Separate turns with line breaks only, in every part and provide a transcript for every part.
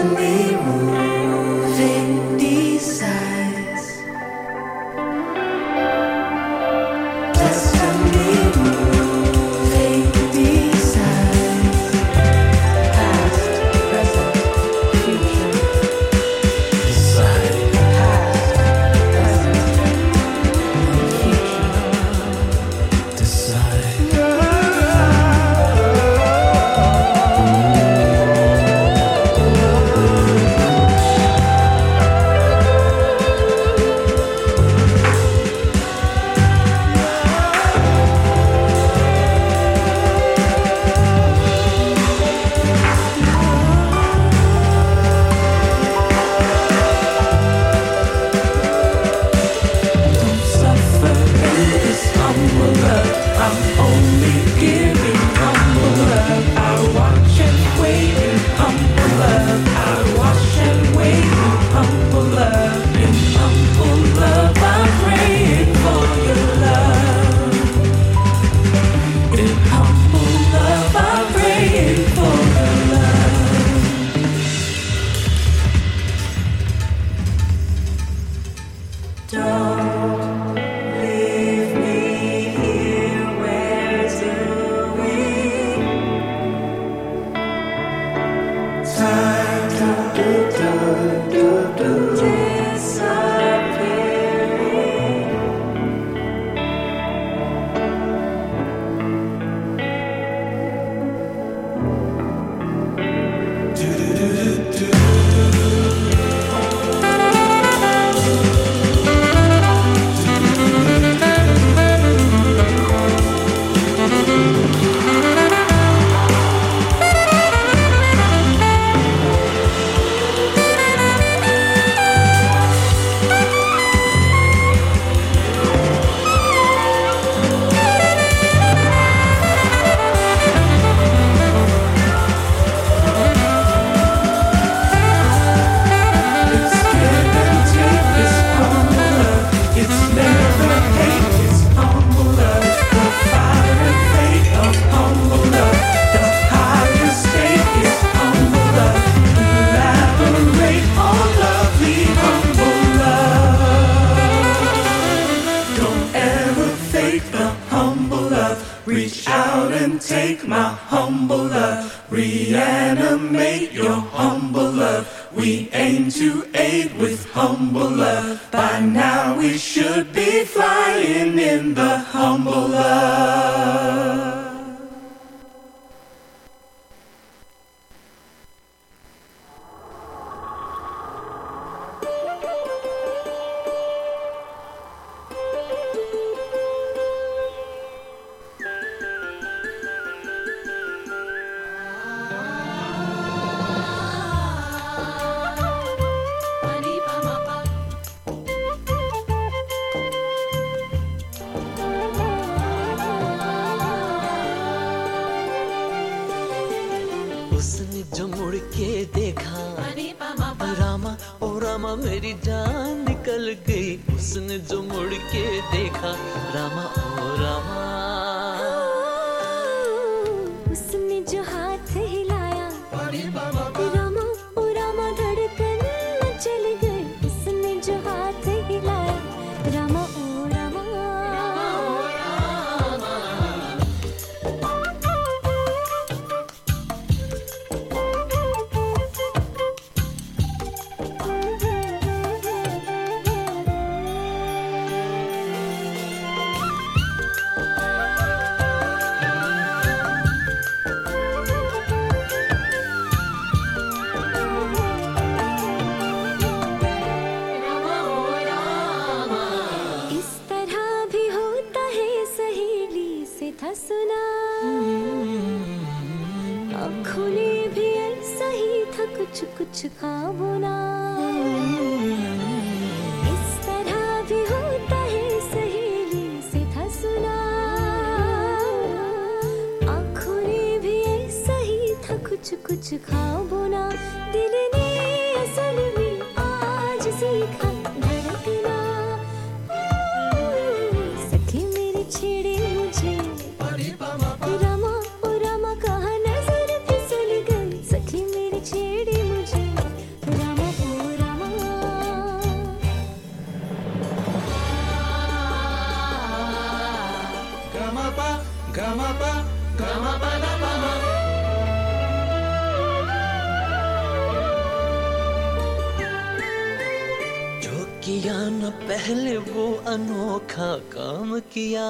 me moving these eyes. Destiny moving these eyes. Past, present, future. Decide. Past, present, and future. Decide. I'm only giving humble love. I watch and wait in humble love. I wash and wait in humble love. In humble love, I'm praying for your love. In humble love, I'm praying for your love. Don't leave me here. Where do we? Time disappearing. It's give and take, it's humble love. It's never hate, it's humble love. The fire and fate of humble love. The higher state is humble love. Elaborate on lovely humble love. Don't ever fake the humble love. Reach out and take my humble love. Reanimate your humble love. We aim to aid with humble love. By now we should be flying in the humble love.
उसने जो मुड़ के देखा रामा ओ रामा मेरी जान निकल गई। उसने जो मुड़ के देखा रामा ओ रामा।
उसने जो हाथ हिलाया रामा ओ रामा धड़कन मचल गई। उसने जो हाथ हिलाया रामा ओ रामा। इस तरह भी होता है सहेली से था सुना। आँखों ने भी ऐसा ही था कुछ कुछ ख्वाबों ना। इस तरह भी होता है सहेली से था सुना। आँखों ने भी ऐसा ही था कुछ कुछ ख्वाबों ना। दिल ने असल में आज सीखा धड़कना। सखी मेरी छेड़े मुझे रामा ओ रामा कहाँ नजर फिसल गई। सखी मेरी छेड़े मुझे
किया न पहले वो अनोखा काम किया,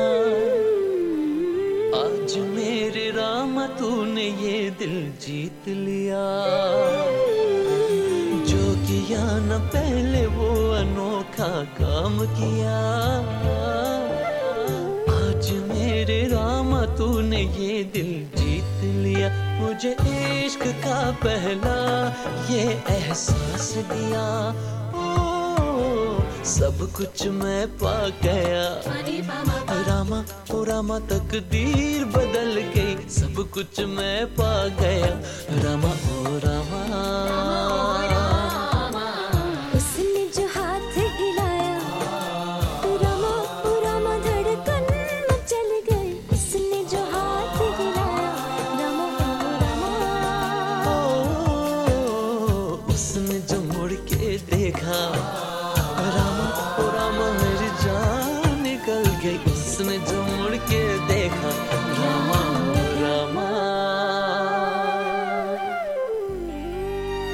आज मेरे रामा तूने ये दिल जीत लिया। जो किया न पहले वो अनोखा काम किया, आज मेरे रामा तूने ये दिल जीत लिया। मुझे इश्क का पहला ये एहसास दिया, सब कुछ मैं पा गया। रामा ओ रामा तकदीर बदल गई, सब कुछ मैं पा गया। रामा ओ रामा,
उसने जो हाथ हिलाया, रामा ओ रामा धड़कन मचल गई। उसने जो हाथ हिलाया, रामा ओ रामा,
उसने जो मुड़ के देखा, रामा ओ रामा मेरी जान निकल गई। उसने जो मुड़ के देखा, रामा ओ Rama.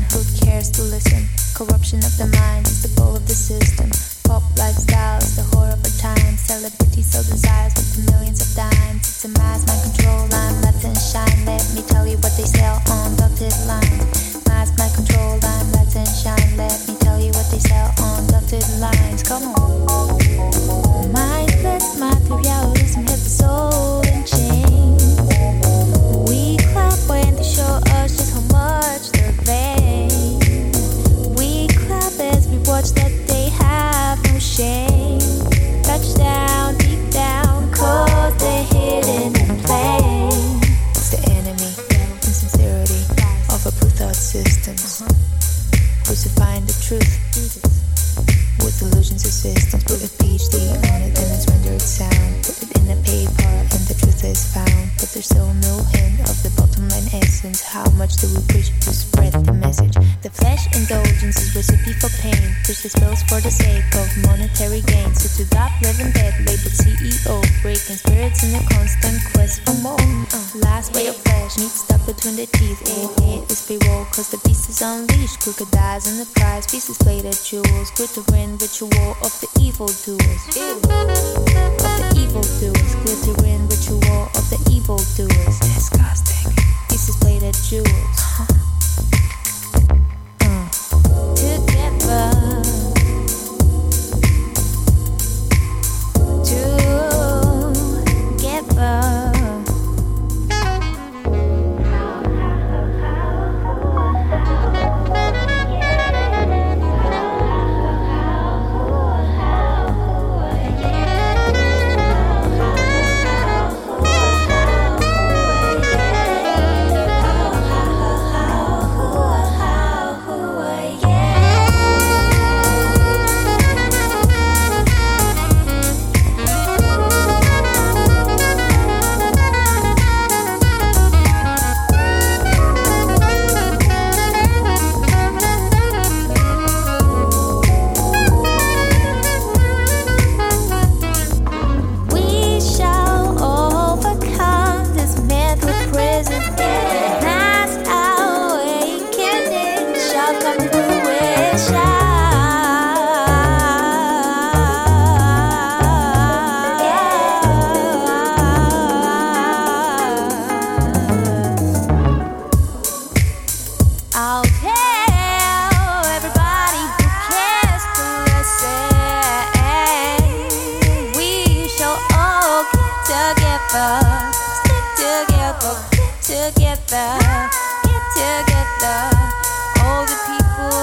who cares to listen? Corruption of the mind is the goal of the system. Pop lifestyle is the whore of our time. Celebrities sell desires with the millions of dimes. It's a mass mind control, I'm let and shine. Let me tell you what they sell on dotted lines. Mass mind control, I'm let and shine. Let me tell you what they sell on dotted lines. Come on. Mindless materialism hit the soul in chains. We clap when they show us just how much they're vain. We clap as we watch that they have no shame. Touchdown, deep down, cause they're hidden in plain. It's the enemy, insincerity of our blue thought systems. Crucifying the truth with illusions of systems. Put a PhD on it and it's rendered sound. Put it in a paper and the truth is found. But there's still no hint of the bottom line essence. How much do we preach to spread the message? The flesh indulgence is recipe for pain. Push the spells for the sake of monetary gain. So to that living dead labeled CEO, breaking spirits in a constant quest for more. Last ray of flesh needs stuck between the teeth. It's be-roll cause the beast is unleashed. Crocodiles in the prize, pieces plated jewels. Glittering ritual of the evil doers. Of the evil doers. Glittering ritual of the evil doers. Disgusting. Pieces plated jewels. Together. Together. Together, get together. All the people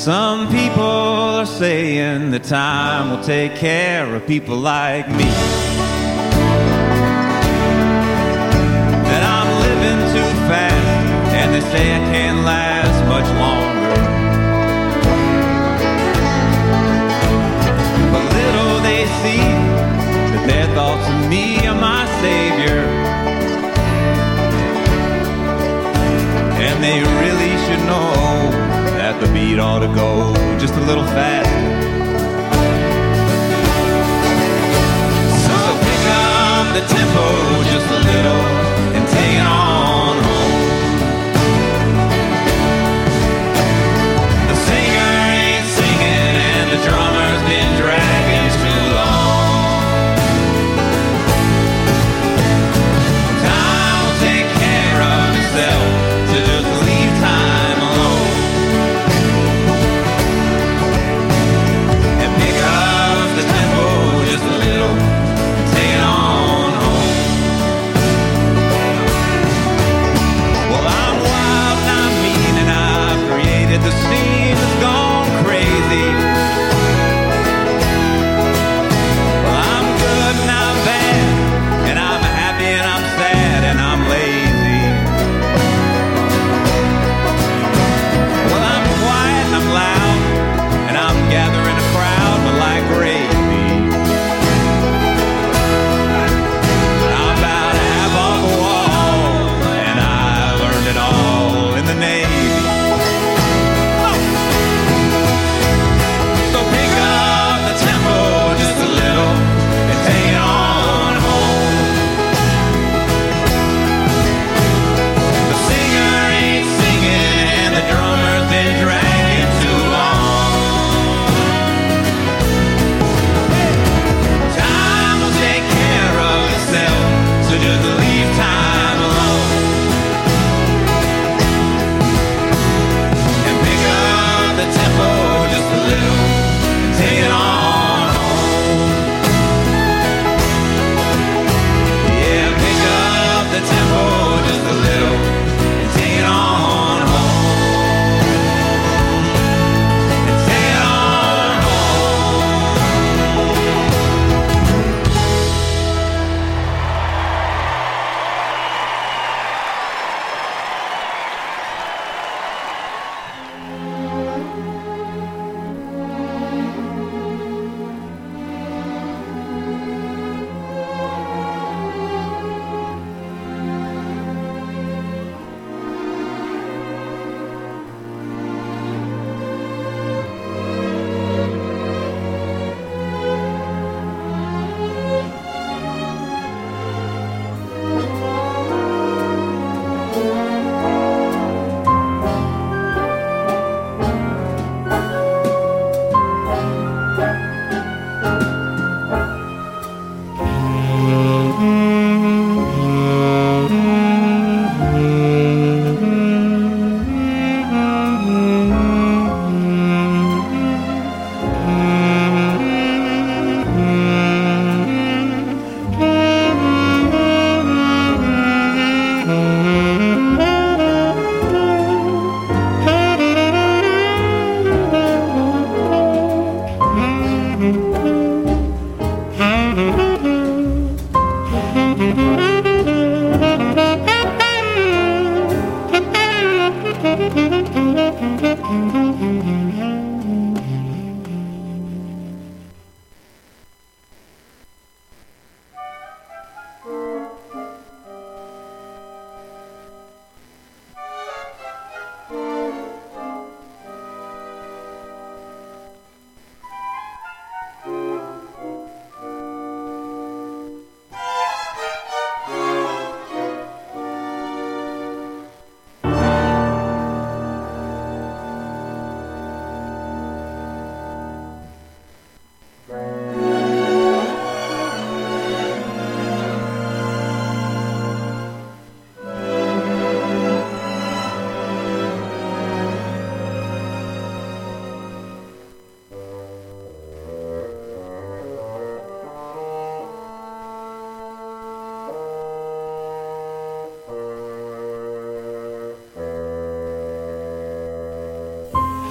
Some people are saying that time will take care of people like me. That I'm living too fast, and they say I can't last much longer. But little they see that their thoughts of me are my savior, and they really should know that the beat ought to go just a little faster. So pick up the tempo just a little and take it on home. The singer ain't singing and the drummer's been dragging too long. Time will take care of itself, so just leave time alone. The scene has gone crazy. Well, I'm good and I'm bad, and I'm happy and I'm sad and I'm lazy. Well, I'm quiet and I'm loud, and I'm gathering a crowd, but like gravy. I'm about half off the wall, and I learned it all in the Navy.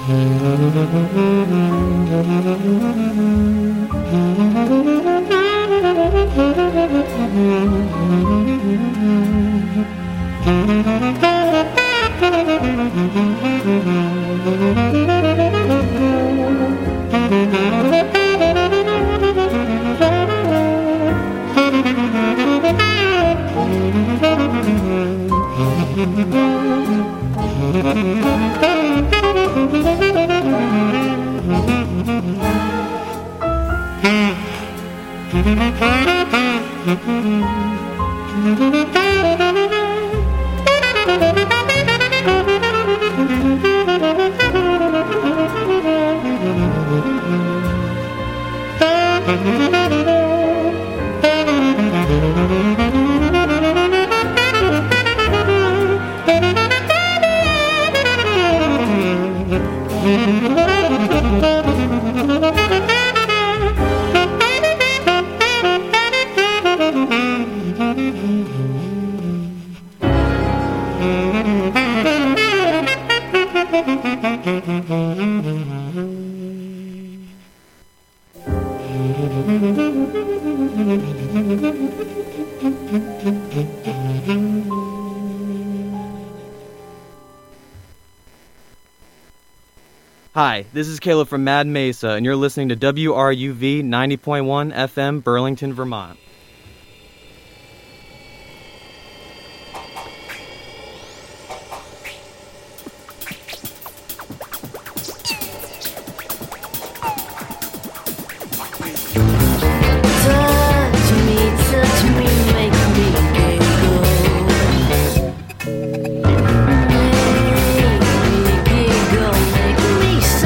Hi, this is Caleb from Mad Mesa, and you're listening to WRUV 90.1 FM, Burlington, Vermont.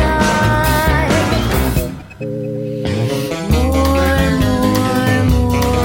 More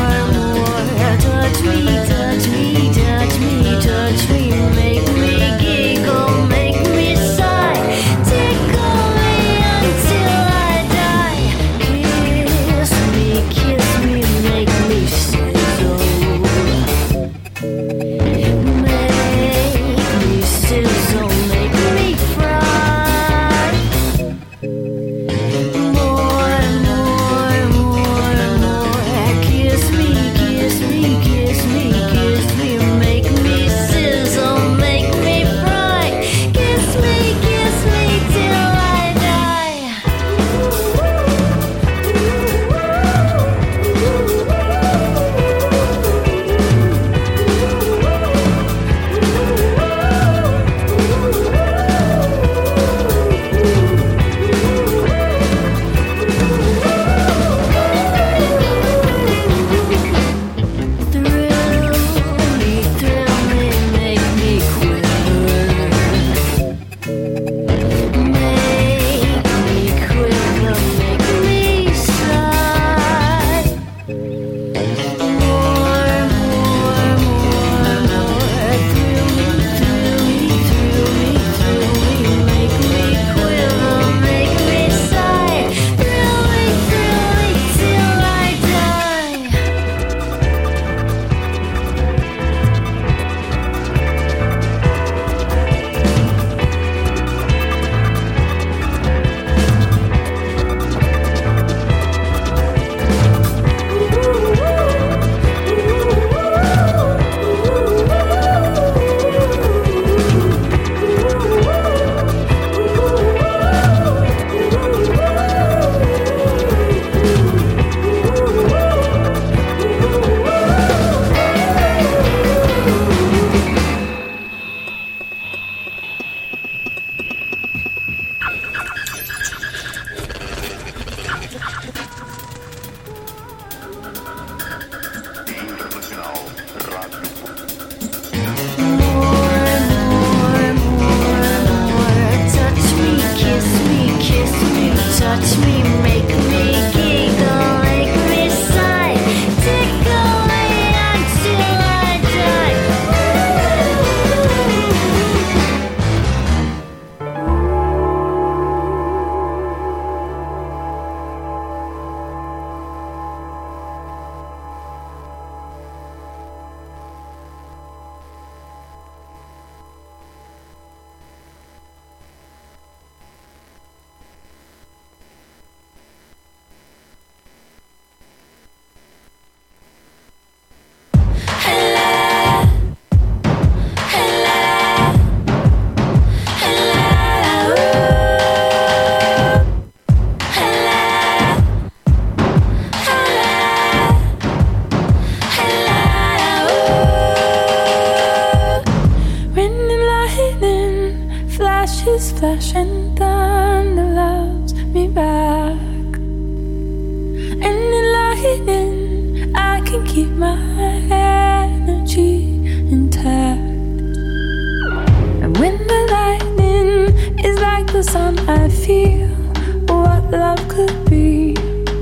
lightning flashes, flash and thunder loves me back. And in lightning I can keep my energy intact. And when the lightning is like the sun, I feel what love could be.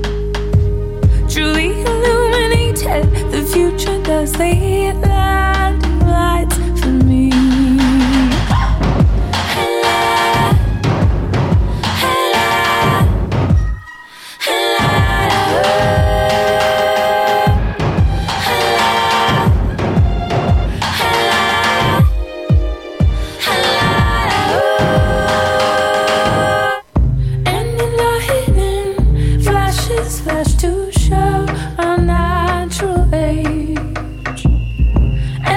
Truly illuminated, the future does the landing lights for me. Flash to show our natural age.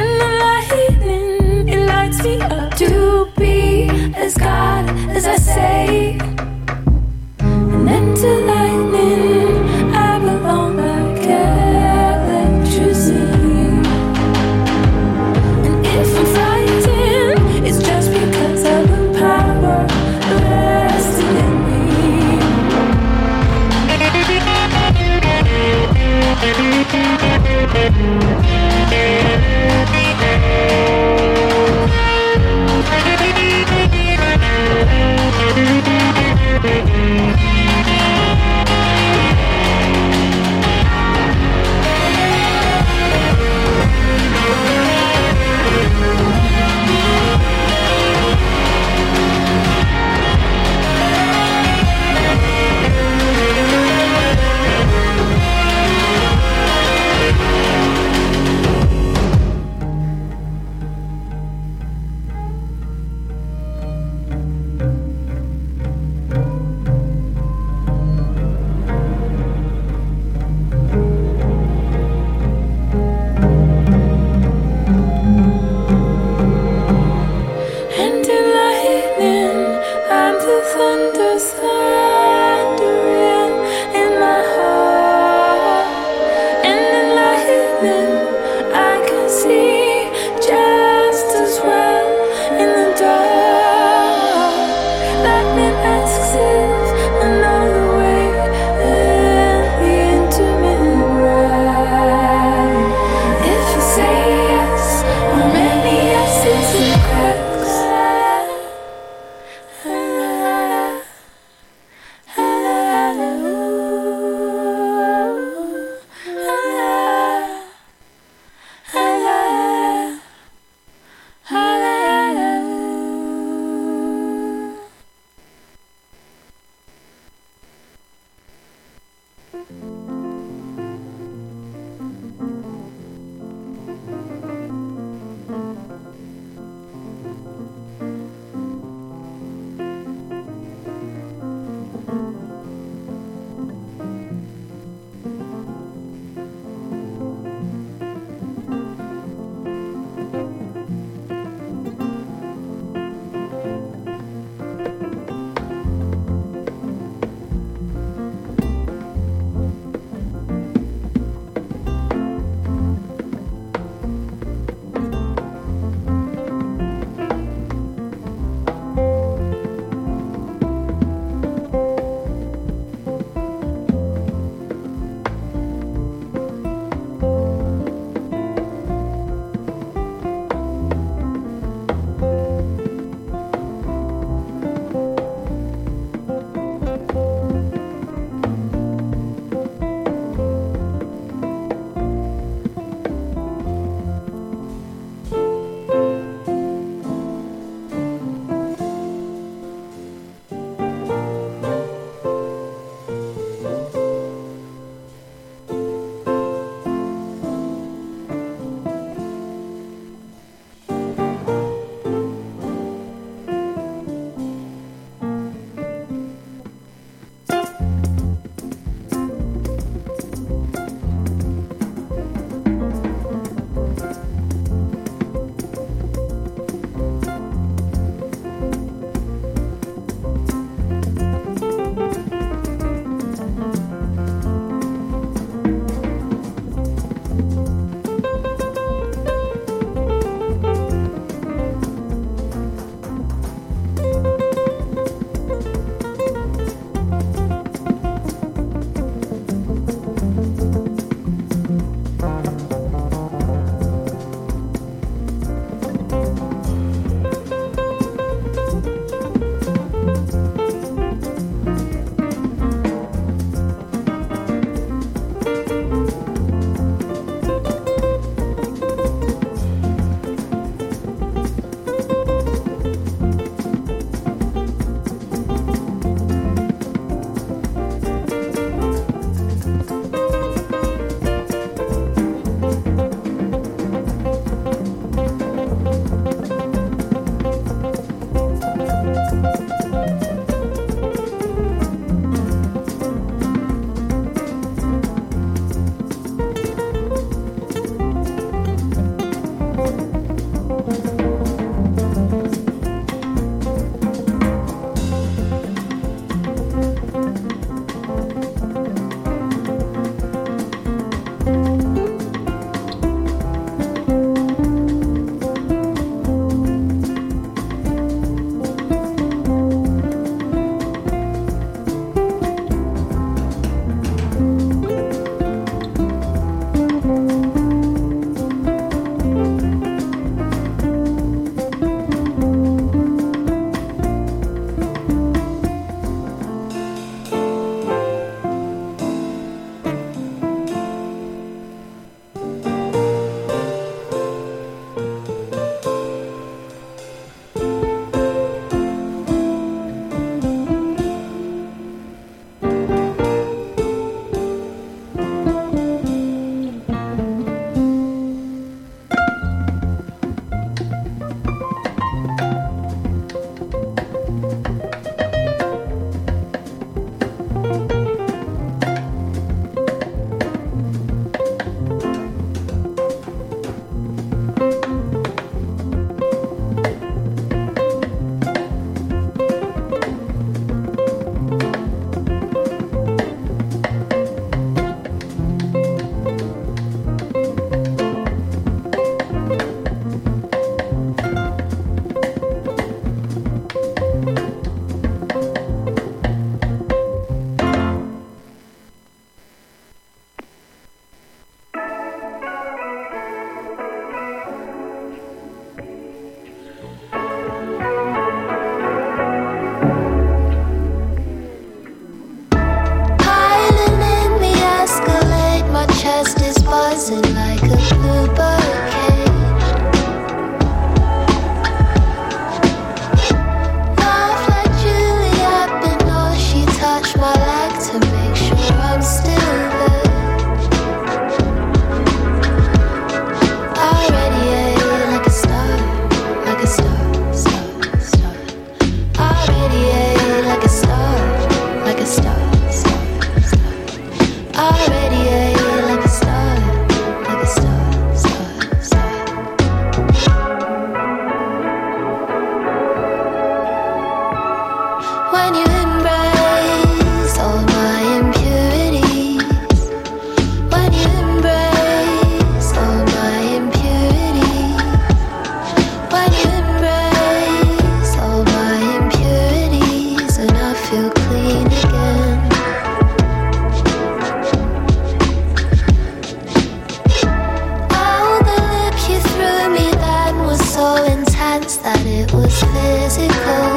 was physical.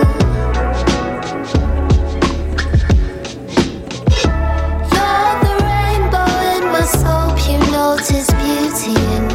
You're the rainbow in my soap. You notice beauty in